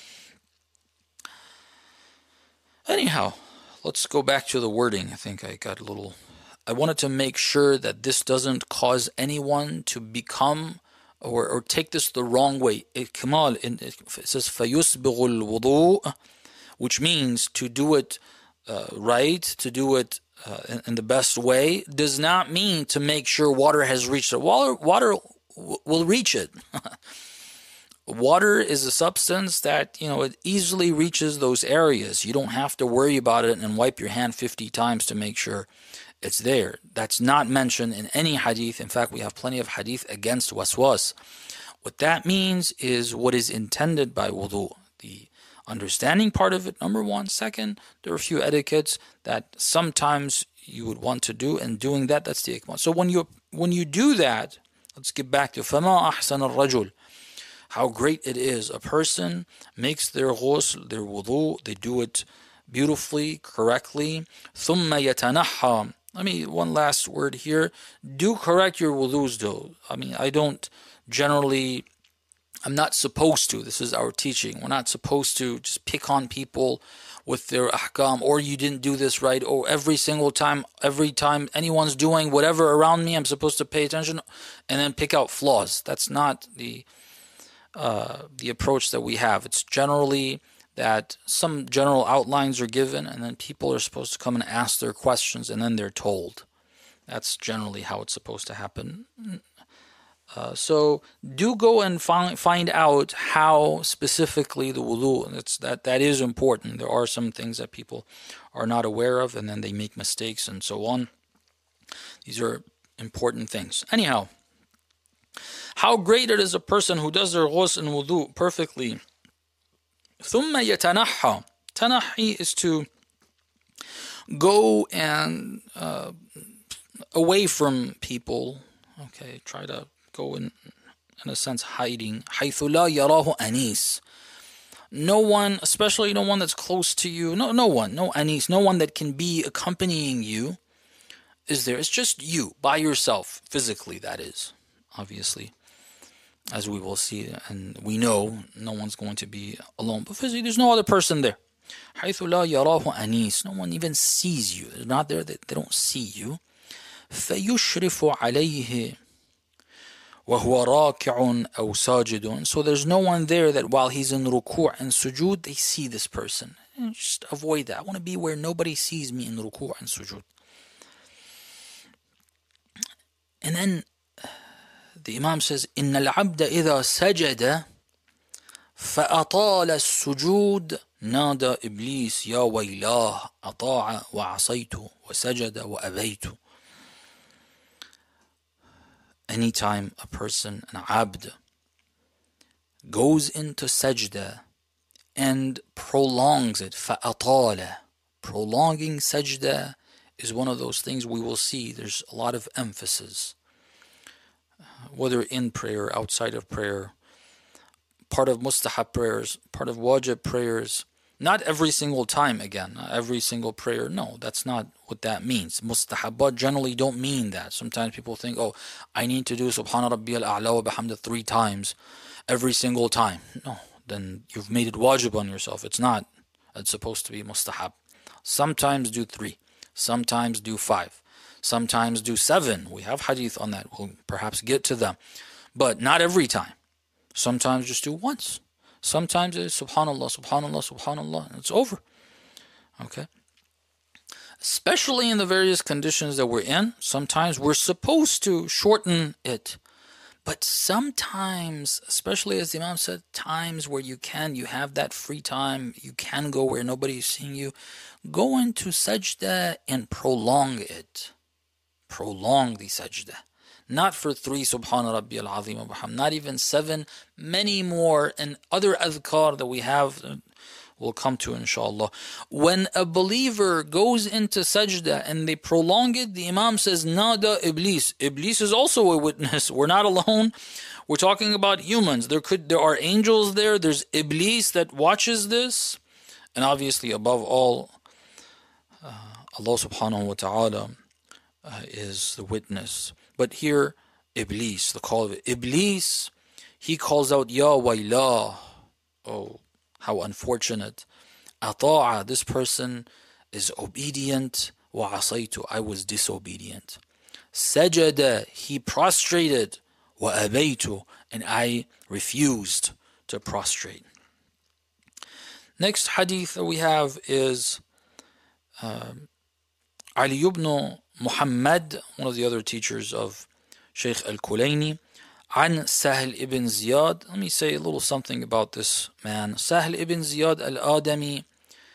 Anyhow, let's go back to the wording. I think I wanted to make sure that this doesn't cause anyone to become or take this the wrong way. Ikmal, it says فَيُسْبِغُ الْوُضُوء, which means to do it right, to do it in the best way, does not mean to make sure water has reached it. Water will reach it. Water is a substance that, it easily reaches those areas. You don't have to worry about it and wipe your hand 50 times to make sure it's there. That's not mentioned in any hadith. In fact, we have plenty of hadith against waswas. What that means is what is intended by wudu. The understanding part of it, number one. Second, there are a few etiquettes that sometimes you would want to do, and doing that, that's the ikmal. So when you do that, let's get back to فَمَا أَحْسَنَ الرَّجُلِ, how great it is. A person makes their ghusl, their wudu, they do it beautifully, correctly. ثُمَّ يَتَنَحَّى. One last word here. Do correct your wudus though. I'm not supposed to. This is our teaching. We're not supposed to just pick on people with their ahkam, or you didn't do this right, or every time anyone's doing whatever around me, I'm supposed to pay attention and then pick out flaws. That's not the approach that we have. It's generally that some general outlines are given, and then people are supposed to come and ask their questions, and then they're told. That's generally how it's supposed to happen. So do go and find out how specifically the wudu. That is important. There are some things that people are not aware of, and then they make mistakes and so on. These are important things. Anyhow, how great it is a person who does their ghusl and wudu perfectly. ثُمَّ يَتَنَحَّى. Tanahi is to go and away from people. Okay, try to go in a sense hiding. حَيْثُ لَا يَرَاهُ أَنِيسٌ. No one, especially no one that's close to you, no one, no anis, no one that can be accompanying you is there. It's just you, by yourself, physically that is, obviously. As we will see, and we know, no one's going to be alone. But physically, there's no other person there. حَيْثُ لَا يَرَاهُ أَنِيسٌ. No one even sees you. They're not there, they don't see you. فَيُشْرِفُ عَلَيْهِ وَهُوَ رَاكِعٌ أَوْ سَاجِدٌ. So there's no one there that while he's in ruku' and sujood, they see this person. And just avoid that. I want to be where nobody sees me in ruku' and sujood. And then the Imam says, إِنَّ الْعَبْدَ إِذَا سَجَدَ فأطال السجود نادى إبليس يا ويلاه أطاع وعصيت وسجد وأبيت. Anytime a person, an abd, goes into sajda and prolongs it, فأطال, prolonging sajda is one of those things we will see. There's a lot of emphasis, whether in prayer, outside of prayer, part of mustahab prayers, part of wajib prayers. Not every single time, again, not every single prayer. No, that's not what that means. Mustahabbat generally don't mean that. Sometimes people think, oh, I need to do Subhana Rabbiyal A'la wa bihamdah 3 times every single time. No, then you've made it wajib on yourself. It's not. It's supposed to be mustahab. Sometimes do 3. Sometimes do 5. Sometimes do 7. We have hadith on that. We'll perhaps get to them. But not every time. Sometimes just do once. Sometimes it's subhanallah, subhanallah, subhanallah, and it's over. Okay? Especially in the various conditions that we're in, sometimes we're supposed to shorten it. But sometimes, especially as the Imam said, times where you have that free time, you can go where nobody's seeing you, go into sajda and prolong it. Prolong the sajda. Not for 3 Subhana Rabbiyal Azim wa bihamd, not even 7, many more, and other adhkar that we have, we'll come to inshallah. When a believer goes into sajda and they prolong it, the Imam says, Nada Iblis. Iblis is also a witness. We're not alone. We're talking about humans. There are angels there. There's Iblis that watches this. And obviously, above all, Allah subhanahu wa ta'ala is the witness. But here, Iblis, the call of Iblis, he calls out, Ya waylah. Oh, how unfortunate. Ata'a, this person is obedient. Wa asaytu, I was disobedient. Sajada, he prostrated. Wa abaytu, and I refused to prostrate. Next hadith that we have is Ali ibn Muhammad, one of the other teachers of Shaykh al-Kulayni, عن سهل ibn Ziyad. Let me say a little something about this man. Sahl ibn Ziyad al-Adami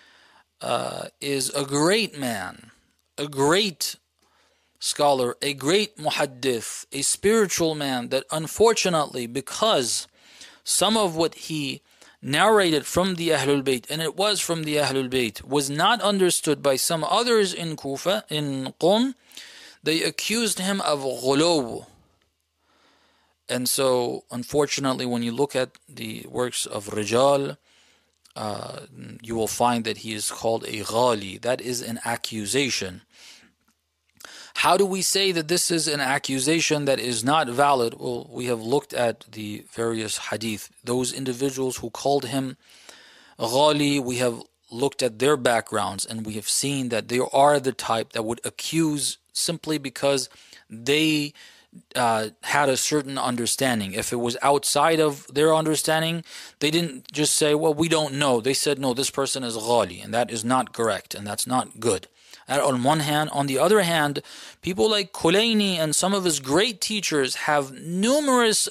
is a great man, a great scholar, a great muhaddith, a spiritual man that unfortunately, because some of what he narrated from the Ahlul Bayt, and it was from the Ahlul Bayt, was not understood by some others in Kufa, in Qum, they accused him of ghuluw. And so, unfortunately, when you look at the works of Rijal, you will find that he is called a ghali. That is an accusation. How do we say that this is an accusation that is not valid? Well, we have looked at the various hadith. Those individuals who called him ghali, we have looked at their backgrounds, and we have seen that they are the type that would accuse simply because they had a certain understanding. If it was outside of their understanding, they didn't just say, well, we don't know. They said, no, this person is ghali, and that is not correct, and that's not good. That on one hand. On the other hand, people like Kulayni and some of his great teachers have numerous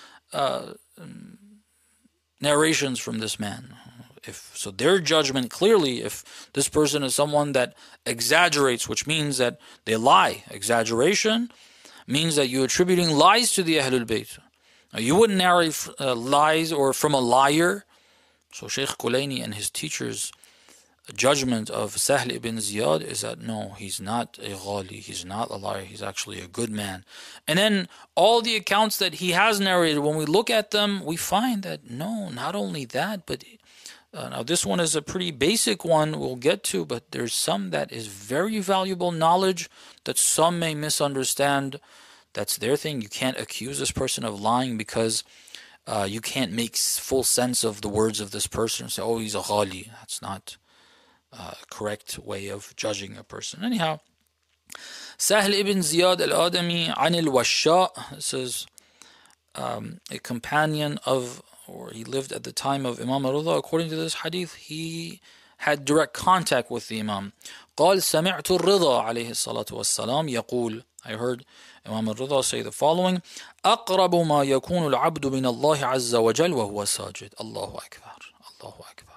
narrations from this man. So their judgment, clearly, if this person is someone that exaggerates, which means that they lie, exaggeration means that you're attributing lies to the Ahlul Bayt. You wouldn't narrate lies or from a liar. So Shaykh Kulayni and his teachers' judgment of Sahl ibn Ziyad is that no, he's not a ghali, he's not a liar, he's actually a good man. And then all the accounts that he has narrated, when we look at them, we find that no, not only that, but now this one is a pretty basic one we'll get to, but there's some that is very valuable knowledge that some may misunderstand. That's their thing. You can't accuse this person of lying because you can't make full sense of the words of this person and say, oh, he's a ghali. That's not a correct way of judging a person. Anyhow, Sahl ibn Ziyad al-Adami an al-Washa, this is a companion of, or he lived at the time of Imam Rida. According to this hadith, he had direct contact with the Imam. قال سمعت الرضا عليه الصلاة والسلام يقول, I heard Imam al-Rida say the following: أقرب ما يكون العبد من الله عز وجل وهو ساجد. الله أكبر. الله أكبر.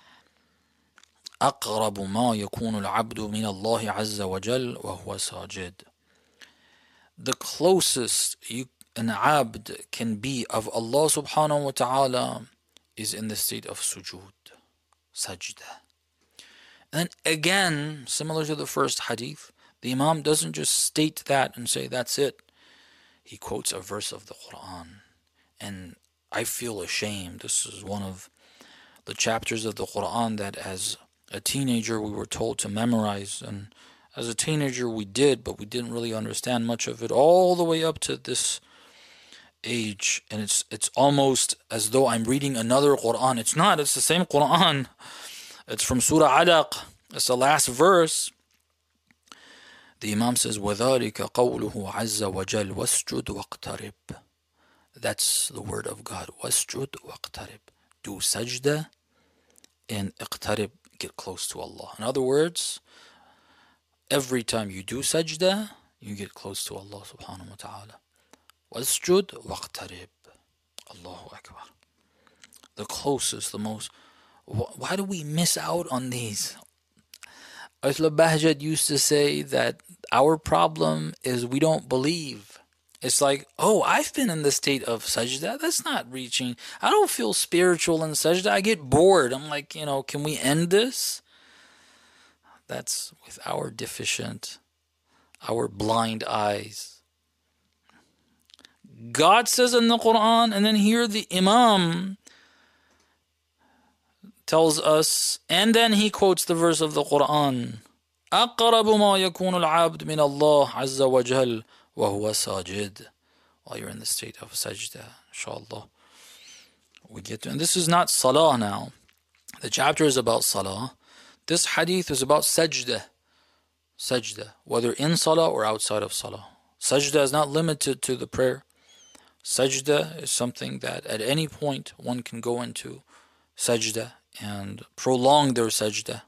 أقرب ما يكون العبد من الله عز وجل وهو ساجد. The closest an abd can be of Allah subhanahu wa ta'ala is in the state of sujood, sajda. And again, similar to the first hadith, the Imam doesn't just state that and say that's it. He quotes a verse of the Quran. And I feel ashamed. This is one of the chapters of the Quran that as a teenager we were told to memorize, and as a teenager we did, but we didn't really understand much of it all the way up to this age. And it's almost as though I'm reading another Quran. It's not, it's the same Quran. It's from Surah Alaq. It's the last verse. The Imam says, وَذَلِكَ قَوْلُهُ عَزَّ وَجَلْ وَاسْجُدْ وَاقْتَرِبْ. That's the word of God. وَاسْجُدْ وَاقْتَرِبْ. Do sajda and iqtarib, get close to Allah. In other words, every time you do sajda, you get close to Allah subhanahu wa ta'ala. وَاسْجُدْ وَاقْتَرِبْ. Allahu Akbar. The closest, the most. Why do we miss out on these? Ayatollah Bahjat used to say that our problem is we don't believe. It's like, oh, I've been in the state of sajda. That's not reaching. I don't feel spiritual in sajda. I get bored. I'm like, can we end this? That's with our deficient, our blind eyes. God says in the Quran, and then here the Imam tells us, and then he quotes the verse of the Quran. أَقْرَبُ مَا يَكُونُ الْعَبْدُ مِنَ اللَّهِ عَزَّ وَجَلْ وَهُوَ سَاجِدٌ. While you're in the state of sajda, inshallah. We get to, and this is not salah now. The chapter is about salah. This hadith is about sajda. Sajda, whether in salah or outside of salah. Sajda is not limited to the prayer. Sajda is something that at any point one can go into sajda and prolong their sajda.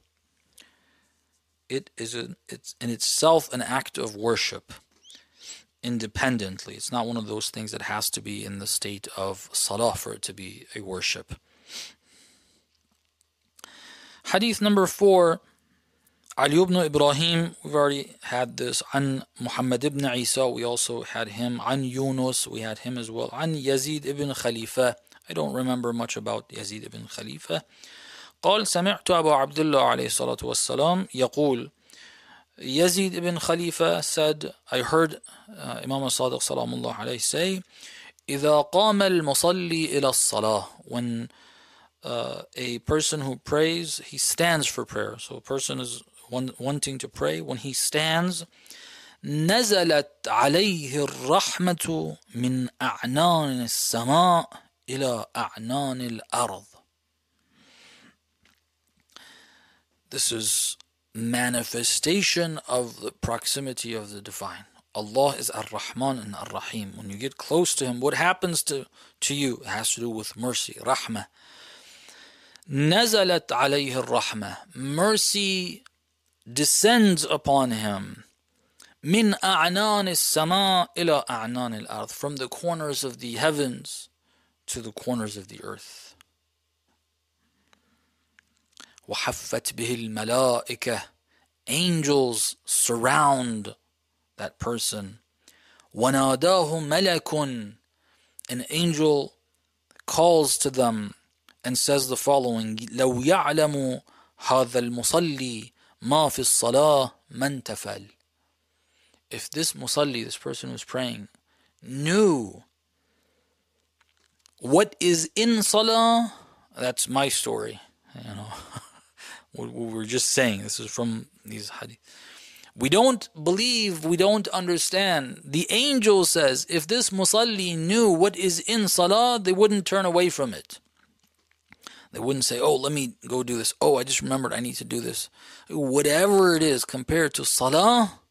It's in itself an act of worship independently. It's not one of those things that has to be in the state of salah for it to be a worship. Hadith number 4, Ali ibn Ibrahim, we've already had this. An Muhammad ibn Isa, we also had him. An Yunus, we had him as well. An Yazid ibn Khalifa. I don't remember much about Yazid ibn Khalifa. قال سمعت أبا عبد الله عليه الصلاة والسلام يقول, Yazid ibn Khalifa said, I heard Imam al-Sadiq salamullah alayhi say, إذا قام المصلي إلى الصلاة. When a person who prays, he stands for prayer. So a person is wanting to pray. When he stands, نزلت عليه الرحمة من أعنان السماء إلى أعنان الأرض. This is manifestation of the proximity of the divine. Allah is Ar-Rahman and Ar-Rahim. When you get close to Him, what happens to you? It has to do with mercy, rahmah. نزلت عليه الرحمة. Mercy descends upon him. من أعنان السماء إلى أعنان الأرض. From the corners of the heavens to the corners of the earth. وحفت به الملائكة. Angels surround that person. وناداه ملك. An angel calls to them and says the following: لو يعلم هذا المصلي ما في الصلاة من تفل. If this musalli, this person who's praying, knew what is in salah, that's my story. What we were just saying. This is from these hadith. We don't believe, we don't understand. The angel says, if this musalli knew what is in salah, they wouldn't turn away from it. They wouldn't say, oh, let me go do this. Oh, I just remembered I need to do this. Whatever it is compared to salah,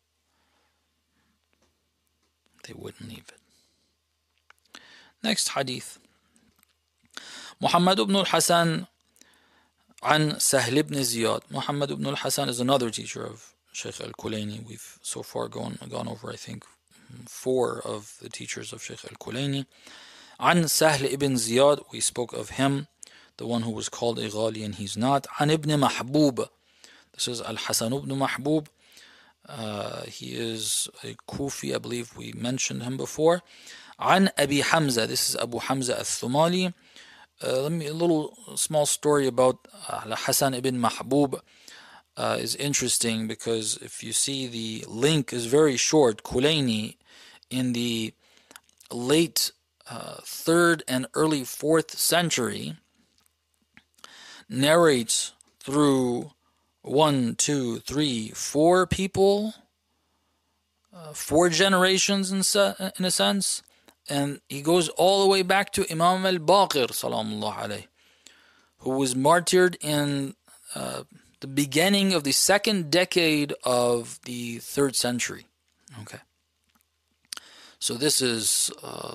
they wouldn't leave it. Next hadith. Muhammad ibn al-Hasan عن سهل ibn Ziyad. Muhammad ibn al-Hasan is another teacher of Shaykh al-Kulayni. We've so far gone over, I think, 4 of the teachers of Shaykh al-Kulayni. عن سهل ibn Ziyad, we spoke of him, the one who was called a Ghali and he's not. عن ibn Mahbub, this is Al-Hasan ibn Mahbub. He is a Kufi, I believe we mentioned him before. عن Abi Hamza, this is Abu Hamza al-Thumali. Let me, a little small story about Al-Hasan ibn Mahbub is interesting, because if you see, the link is very short. Kulayni in the late 3rd and early 4th century narrates through 1, 2, 3, 4 people, 4 generations in a sense. And he goes all the way back to Imam al-Baqir, salamullah alayh, who was martyred in the beginning of the 2nd decade of the 3rd century. Okay. So this is,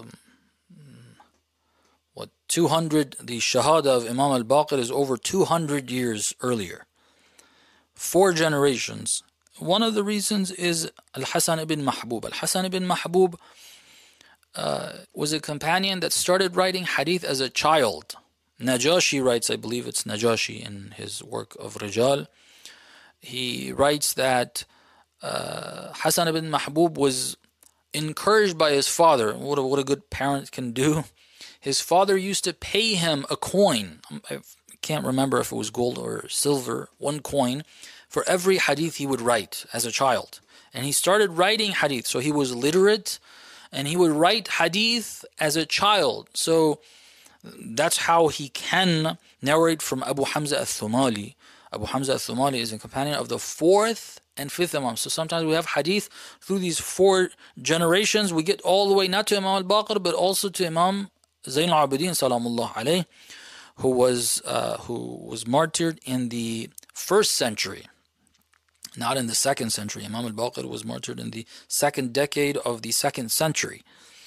200, the Shahada of Imam al-Baqir is over 200 years earlier. 4 generations. One of the reasons is Al-Hasan ibn Mahbub. Al-Hasan ibn Mahbub was a companion that started writing hadith as a child. Najashi writes, I believe it's Najashi in his work of Rijal, he writes that Hasan ibn Mahbub was encouraged by his father. What a good parent can do. His father used to pay him a coin. I can't remember if it was gold or silver, 1 coin, for every hadith he would write as a child. And he started writing hadith, so he was literate, and he would write hadith as a child. So that's how he can narrate from Abu Hamza al-Thumali. Abu Hamza al-Thumali is a companion of the 4th and 5th Imam. So sometimes we have hadith through these 4 generations. We get all the way not to Imam al-Baqir, but also to Imam Zayn al-Abidin, salamullah alayh, who was martyred in the 1st century. Not in the 2nd century. Imam al-Baqir was martyred in the 2nd decade of the 2nd century.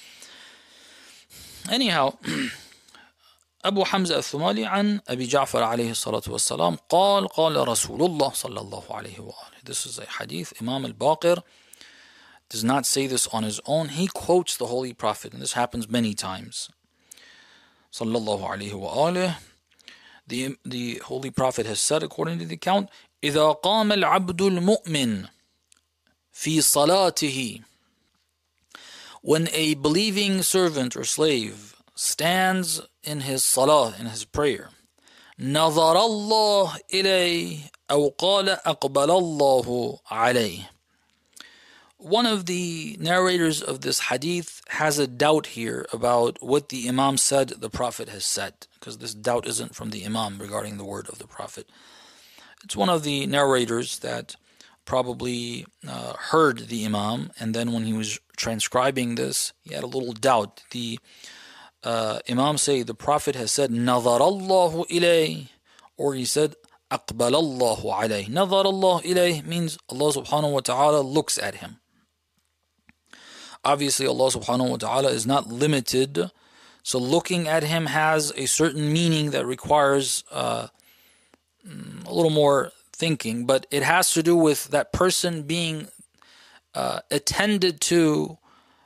Anyhow, Abu Hamza al-Thumali عن أبي جعفر عليه الصلاة والسلام قال رسول الله صلى الله عليه وآله. This is a hadith. Imam al-Baqir does not say this on his own. He quotes the Holy Prophet, and this happens many times. صلى الله عليه وآله. The Holy Prophet has said, according to the account, إذا قام العبد المؤمن في صلاته, when a believing servant or slave stands in his salah, in his prayer, نظر الله إليه أو قال أقبل الله عليه. One of the narrators of this hadith has a doubt here about what the Imam said the Prophet has said, because this doubt isn't from the Imam regarding the word of the Prophet. It's one of the narrators that probably heard the Imam, and then when he was transcribing this, he had a little doubt. The Imam say the Prophet has said نظر الله إليه, or he said أقبل الله عليه. نظر الله إليه means Allah subhanahu wa ta'ala looks at him. Obviously Allah subhanahu wa ta'ala is not limited, so looking at him has a certain meaning that requires a little more thinking, but it has to do with that person being attended to,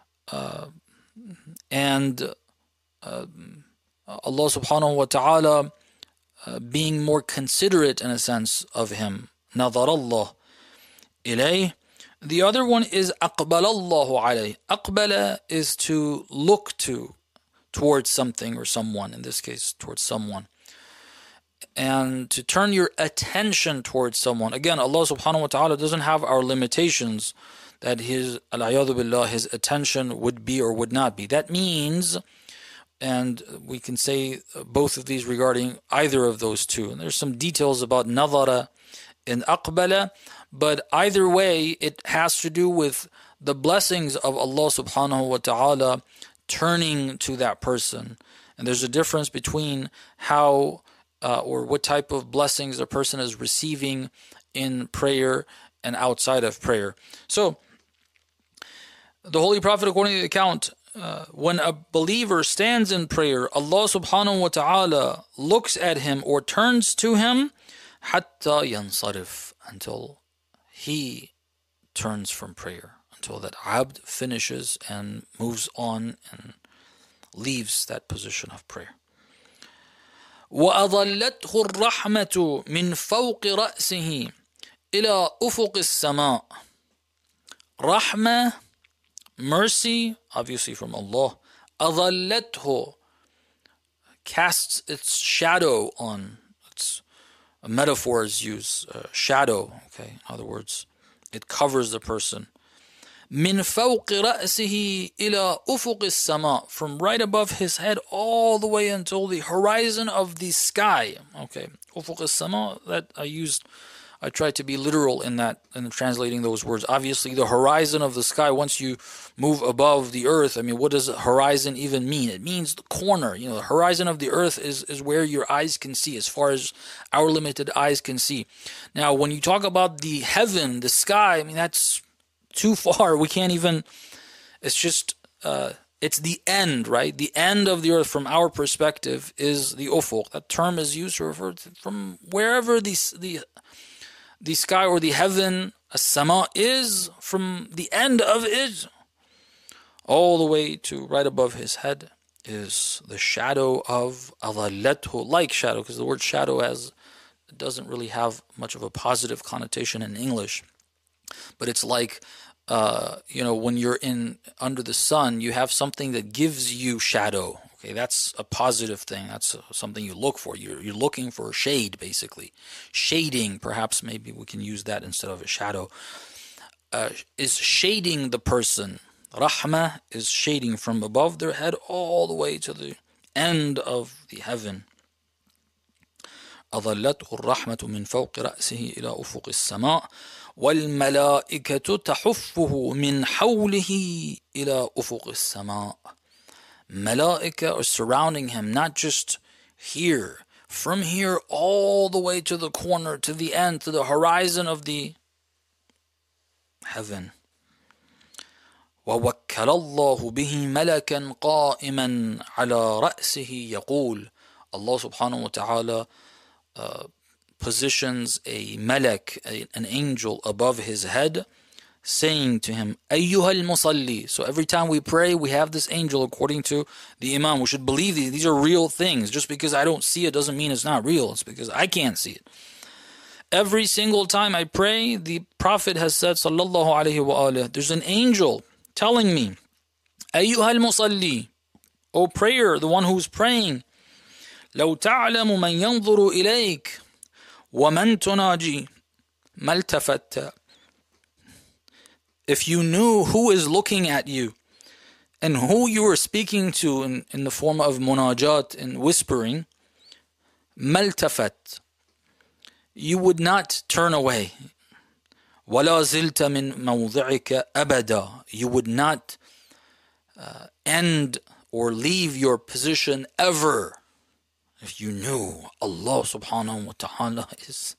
and Allah subhanahu wa ta'ala being more considerate in a sense of him. نظر الله إليه. The other one is أقبل الله عليه. أقبل is to look towards something or someone, in this case towards someone, and to turn your attention towards someone. Again, Allah subhanahu wa ta'ala doesn't have our limitations that his al-ayadu billah, his attention would be or would not be. That means, and we can say both of these regarding either of those two, and there's some details about nadhara and aqbala, but either way it has to do with the blessings of Allah subhanahu wa ta'ala turning to that person. And there's a difference between how or what type of blessings a person is receiving in prayer and outside of prayer. So the Holy Prophet, according to the account, when a believer stands in prayer, Allah subhanahu wa ta'ala looks at him or turns to him حتى ينصرف, until he turns from prayer, until that abd finishes and moves on and leaves that position of prayer. وأظلته الرحمة من فوق رأسه إلى أفق السماء. Rahmah, mercy, obviously from Allah. أظلته, casts its shadow on. It's metaphors use shadow. Okay, in other words, it covers the person. من فوق رأسه إلى أفق السماء, from right above his head all the way until the horizon of the sky. Okay, أفق السماء, that I tried to be literal in translating those words. Obviously, the horizon of the sky, once you move above the earth, I mean, what does horizon even mean? It means the corner. You know, the horizon of the earth is where your eyes can see, as far as our limited eyes can see. Now, when you talk about the heaven, the sky, I mean, that's too far. We can't even, it's just, it's the end, right? The end of the earth from our perspective is the ufuq. That term is used to refer to from wherever the sky or the heaven, as-sama, is, from the end of it all the way to right above his head is the shadow of adallathu, like shadow, because the word shadow doesn't really have much of a positive connotation in English, but it's like when you're under the sun, you have something that gives you shadow. Okay, that's a positive thing. That's something you look for. You're looking for shade, basically. Shading, perhaps maybe we can use that instead of a shadow, is shading the person. Rahmah is shading from above their head all the way to the end of the heaven. أظلته الرحمة من فوق رأسه إلى أفق السماء والملائكة تحفه من حوله إلى أفق السماء. Malaika are surrounding him, not just here, from here all the way to the corner, to the end, to the horizon of the heaven. وَوَكَّلَ اللَّهُ بِهِ مَلَكًا قَائِمًا عَلَى رَأْسِهِ يَقُولُ. Allah subhanahu wa ta'ala positions a malak, an angel, above his head, saying to him, أَيُّهَا الْمُصَلِّي. So every time we pray, we have this angel, according to the Imam. We should believe these are real things. Just because I don't see it doesn't mean it's not real. It's because I can't see it. Every single time I pray, the Prophet has said, sallallahu alayhi wa alayhi, there's an angel telling me, أَيُّهَا الْمُصَلِّي, O prayer, the one who's praying, لَوْ تَعْلَمُ مَنْ يَنْظُرُ إِلَيْكَ وَمَنْ تُنَاجِي مَا الْتَفَتَّ. If you knew who is looking at you and who you are speaking to in the form of munajat and whispering, maltafat, you would not turn away. وَلَا زِلْتَ مِنْ مَوْضِعِكَ أَبَدًا. You would not end or leave your position ever if you knew Allah subhanahu wa ta'ala is.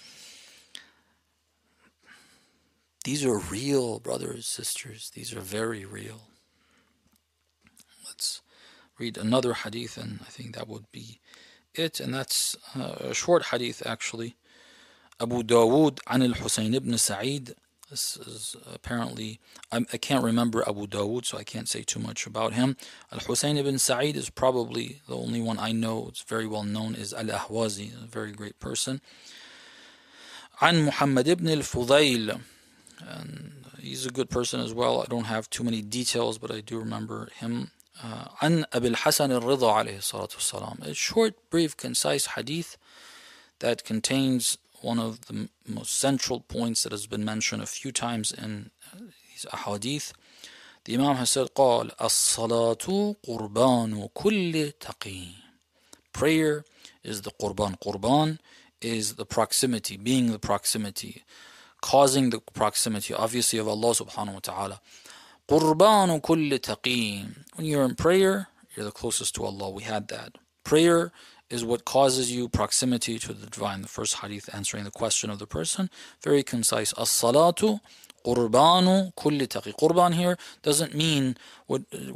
These are real, brothers, sisters. These are very real. Let's read another hadith, and I think that would be it. And that's a short hadith, actually. Abu Dawood an al-Husayn ibn Sa'id. This is apparently, I can't remember Abu Dawood, so I can't say too much about him. Al-Husayn ibn Sa'id is probably the only one I know. It's very well known, is Al-Ahwazi, a very great person. An Muhammad ibn al-Fudayl. And he's a good person as well. I don't have too many details, but I do remember him. An Abil Hasan al-Ridha alayhi salatu wasalam. A short, brief, concise hadith that contains one of the most central points that has been mentioned a few times in these ahadith. The Imam has said, قال الصلاة قربان كل تقي. Prayer is the qurban. Qurban is the proximity, being the proximity, causing the proximity, obviously, of Allah subhanahu wa ta'ala. قربان كل تقي. When you're in prayer, you're the closest to Allah. We had that. Prayer is what causes you proximity to the divine. The first hadith answering the question of the person, very concise. As-salatu qurbanu kulli taqi. Qurban here doesn't mean what we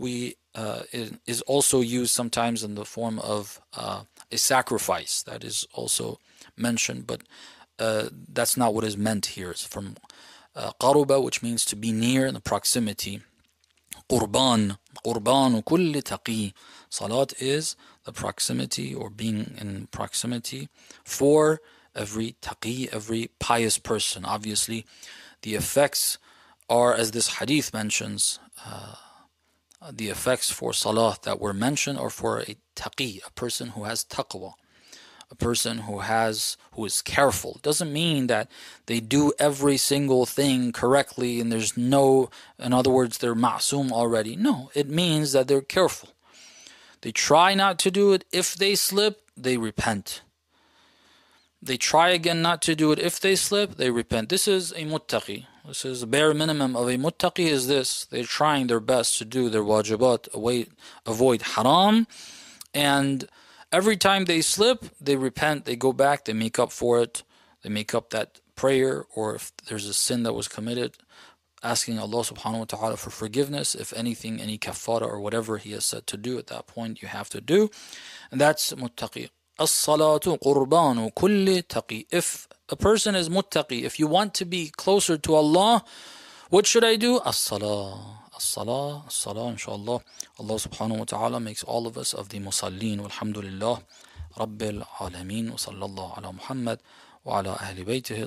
is also used sometimes in the form of a sacrifice. That is also mentioned, but that's not what is meant here. It's from qaruba, which means to be near, in the proximity. Qurban kulli taqi. Salat is the proximity, or being in proximity, for every taqi, every pious person. Obviously, the effects are, as this hadith mentions, the effects for salah that were mentioned are for a taqi, a person who has taqwa, a person who is careful. It doesn't mean that they do every single thing correctly and there's no, in other words, they're ma'soom already. No, it means that they're careful. They try not to do it. If they slip, they repent. They try again not to do it. If they slip, they repent. This is a muttaqi. This is the bare minimum of a muttaqi is this. They're trying their best to do their wajibat, avoid haram, and every time they slip, they repent, they go back, they make up for it. They make up that prayer, or if there's a sin that was committed, asking Allah subhanahu wa ta'ala for forgiveness. If anything, any kafara or whatever He has said to do at that point, you have to do. And that's muttaqi. As-salatu qurbanu kulli taqi. If a person is muttaqi, if you want to be closer to Allah, what should I do? As-salah. As-salah, as-salah, inshaAllah. Allah subhanahu wa ta'ala makes all of us of the musallin. Walhamdulillah Rabbil alameen. Wa sallallahu ala Muhammad wa ala ahli baytihi